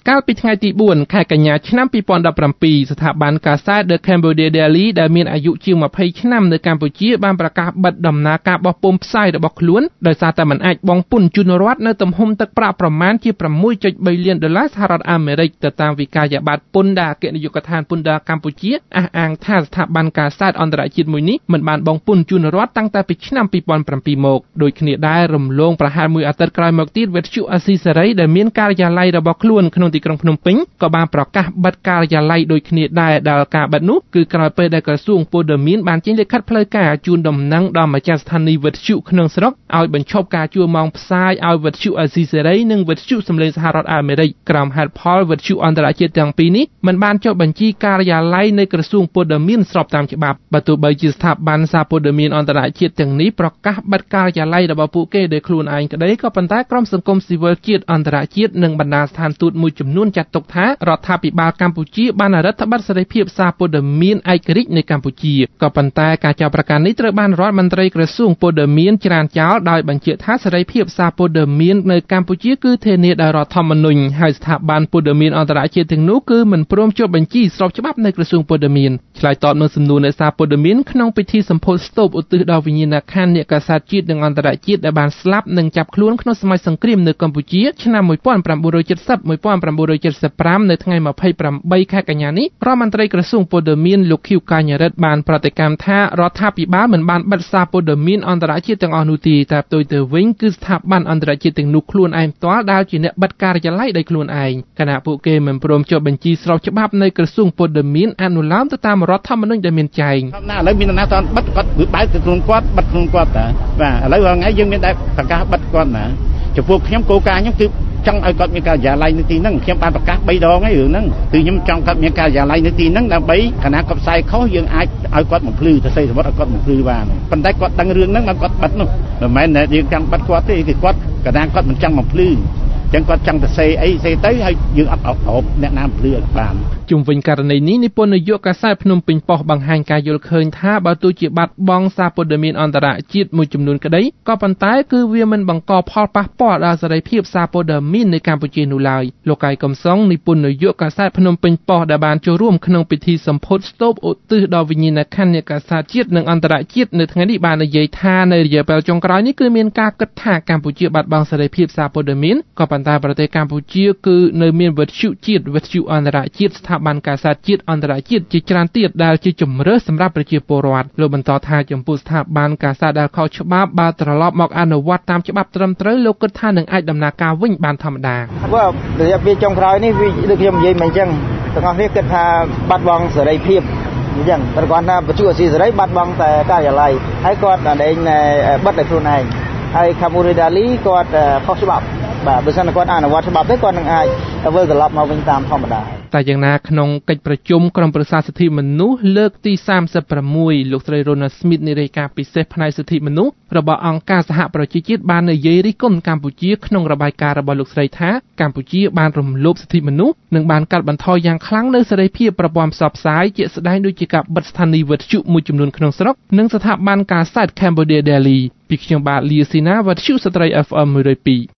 កាលពីថ្ងៃទី4ខែកញ្ញាឆ្នាំ2017ស្ថាប័នកាសែត The Cambodia Daily ដែលមានអាយុជាង20ឆ្នាំនៅកម្ពុជាបានប្រកាសបិទដំណើរការបោះពុម្ពផ្សាយរបស់ខ្លួនដោយសារតែមិនអាចបង់ពន្ធជូនរដ្ឋនៅទំហំទឹកប្រាក់ប្រមាណជា $6.3 លានសហរដ្ឋអាមេរិកទៅតាមវិក័យប័ត្រពន្ធដែលអគ្គនាយកដ្ឋានពន្ធដារកម្ពុជាអះអាងថាស្ថាប័នកាសែតអន្តរជាតិមួយនេះមិនបានបង់ពន្ធជូនរដ្ឋតាំងតែពីឆ្នាំ2007មកដូចគ្នាដែររំលងប្រហែលមួយអាទិត្យក្រោយមកទៀតវិទ្យុអាស៊ីសេរីដែលមានការិយាល័យរបស់ខ្លួនក្នុងទីក្រុងភ្នំពេញក៏បានប្រកាសបិទការិយាល័យដូចគ្នាដែរដែលការបិទនោះគឺក្រោយពេលដែលក្រសួងពលរដ្ឋបានចេញលិខិតផ្លូវការជូនដំណឹងដល់ម្ចាស់ស្ថានីយ៍វិទ្យុក្នុងស្រុកឲ្យបញ្ឈប់ការជួលម៉ោងផ្សាយឲ្យវិទ្យុអាស៊ីសេរីនិងវិទ្យុសំឡេងសហរដ្ឋអាមេរិកក្រោមហេតុផលវិទ្យុអន្តរជាតិទាំងពីរនេះមិនបានចុះបញ្ជីការិយាល័យនៃក្រសួងពលរដ្ឋស្របតាមច្បាប់បើទោះបីជាស្ថាប័នសារព័ត៌មានអន្តរជាតិទាំងនេះប្រកាសបិទការិយាល័យរបស់ពួកគេដោយខ្លួនឯងក្តីក៏ប៉ុន្តែក្រុមសង្គមស៊ីវិលជាតិអន្តរជាតិនិងបណ្ដាស្ថានទូតមួយចំនួនចាត់ទុកថារដ្ឋាភិបាលកម្ពុជាបានរដ្ឋបတ်សេរីភាពសារព័ត៌មានឯករាជ្យនៅកម្ពុជាក៏ប៉ុន្តែការចោទប្រកាន់នេះត្រូវបានរដ្ឋមន្ត្រីក្រសួងពលរដ្ឋច្រានចោលដោយបញ្ជាក់ថាសេរីភាពសារព័ត៌មាននៅកម្ពុជាគឺធានាដោយរដ្ឋធម្មនុញ្ញហើយស្ថាប័នពលរដ្ឋអន្តរជាតិទាំងនោះគឺមិនព្រមចុះបញ្ជីស្របច្បាប់នៅក្រសួងពលរដ្ឋឆ្លើយតបនឹងសំណួរអ្នកសារព័ត៌មានក្នុងពិធីសម្ពោធស្ទូបឧទ្ទិសដល់វិញ្ញាណក្ខន្ធអ្នកកាសែតជាតិនិងអន្តរជាតិដែលបានស្លាប់និងចាប់ខ្លួនក្នុងសម័យសង្គ្រាមនៅកម្ពុជាឆ្នាំ1970-1975នៅថ្ងៃ28ខែកញ្ញានេះរដ្ឋមន្ត្រីក្រសួងពលរដ្ឋលោកខៀវកញ្ញរិទ្ធបានប្រតិកម្មថារដ្ឋាភិបាលមិនបានបិទសារព័ត៌មានអន្តរជាតិទាំងអស់នោះទេតែផ្ទុយទៅវិញគឺស្ថាប័នអន្តរជាតិទាំងនោះខ្លួនឯងផ្ទាល់ដែលជាអ្នកបិទការិយាល័យដោយខ្លួនឯងខណៈពួកគេមិនព្រមចុះបញ្ជីស្របច្បាប់នៅក្រសួងពលរដ្ឋអនុលោមទៅតាមរដ្ឋធម្មនុញ្ញដែលមានចែងណាឥឡូវមានណាតបិទគាត់បើកទៅខ្លួនគាត់បិទខ្លួនគាត់តាបាទឥឡូវថ្ងៃយើងមានតែប្រកាសបិទគាត់ណាចំពោះខ្ញុំគោលការណ៍ខ្ញុំគឺចង់ឲ្យគាត់មានការិយាល័យនៅទីហ្នឹងខ្ញុំបានប្រកាស3ដងហើយរឿងហ្នឹងគឺខ្ញុំចង់គាត់មានការិយាល័យនៅទីហ្នឹងដើម្បីគណៈគាត់ផ្សាយខុសយើងអាចឲ្យគាត់បំភ្លឺទៅសេសវត្តឲ្យគាត់បំភ្លឺបានប៉ុន្តែគាត់ដឹងរឿងហ្នឹងគាត់បិទនោះមិនមែនយើងចង់បិទគាត់ទេគឺគាត់គណៈគាត់មិនចង់បំភ្លឺចឹងគាត់ចង់ទៅសេអីសេទៅហើយយើងអត់អបអ្នកណាភ្លឺអត់បានជុំវិញករណីនេះនិពន្ធនាយកកាសែតភ្នំពេញប៉ុស្តិ៍បង្ហាញការយល់ឃើញថាបើទោះជាបាត់បង់សារព័ត៌មានអន្តរជាតិមួយចំនួនក្តីក៏ប៉ុន្តែគឺវាមិនបង្កផលប៉ះពាល់ដល់សេរីភាពសារព័ត៌មាននៅកម្ពុជានោះឡើយលោកកៃកំសុងនិពន្ធនាយកកាសែតភ្នំពេញប៉ុស្តិ៍ដែលបានចូលរួមក្នុងពិធីសម្ពោធស្ទូបឧទ្ទិសដល់វិញ្ញាណក្ខន្ធអ្នកកាសែតជាតិនិងអន្តរជាតិនៅថ្ងៃនេះបាននិយាយថានៅរយៈពេលចុងក្រោយនេះគឺមានការគិតថាកម្ពុជាបាត់បង់សេរីភាពសារព័ត៌មានក៏ប៉ុន្តែប្រទេសកម្ពុជាគឺនៅមានវិទ្យុជាតិវិទ្យុអន្តរជាតិស្ថាប័នកាសែតជាតិអន្តរជាតិជាច្រើនទៀតដែលជាជំរើសសម្រាប់ប្រជាពលរដ្ឋលោកបន្តថាចំពោះស្ថាប័នកាសែតដែលខុសច្បាប់បើត្រឡប់មកអនុវត្តតាមច្បាប់ត្រឹមត្រូវលោកគិតថានឹងអាចដំណើរការវិញបានធម្មតាព្រោះរយៈពេលចុងក្រោយនេះវាដូចខ្ញុំនិយាយមកអញ្ចឹងទាំងអស់គ្នាគិតថាបាត់បង់សេរីភាពអញ្ចឹងប្រព័ន្ធថាវិទ្យុអាស៊ីសេរីបាត់បង់តែការិយាល័យហើយគាត់ដែងបិទតែខ្លួនឯងហើយ Cambodia Daily គាត់ខុសច្បាប់បាទបើសិនគាត់អនុវត្តច្បាប់ទេគាត់នឹងអាចវិលត្រឡប់មកវិញតាមធម្មតាតែយ៉ាងណាក្នុងកិច្ចប្រជុំក្រុមប្រឹក្សាសិទ្ធិមនុស្សលើកទី36លោកស្រី Rona Smith នាយរាយការណ៍ពិសេសផ្នែកសិទ្ធិមនុស្សរបស់អង្គការសហប្រជាជាតិបាននិយាយរិះគន់កម្ពុជាក្នុងរបាយការណ៍របស់លោកស្រីថាកម្ពុជាបានរំលោភសិទ្ធិមនុស្សនិងបានកាត់បន្ថយយ៉ាងខ្លាំងនូវសេរីភាពប្រព័ន្ធផ្សព្វផ្សាយជាក់ស្ដែងដូចជាការបិទស្ថានីយ៍វិទ្យុមួយចំនួនក្នុងស្រុកនិងស្ថាប័នកាសែត Cambodia Daily ពីខ្ញុំបាទលាស៊ីណាវត្តជូស្ត្រី FM 102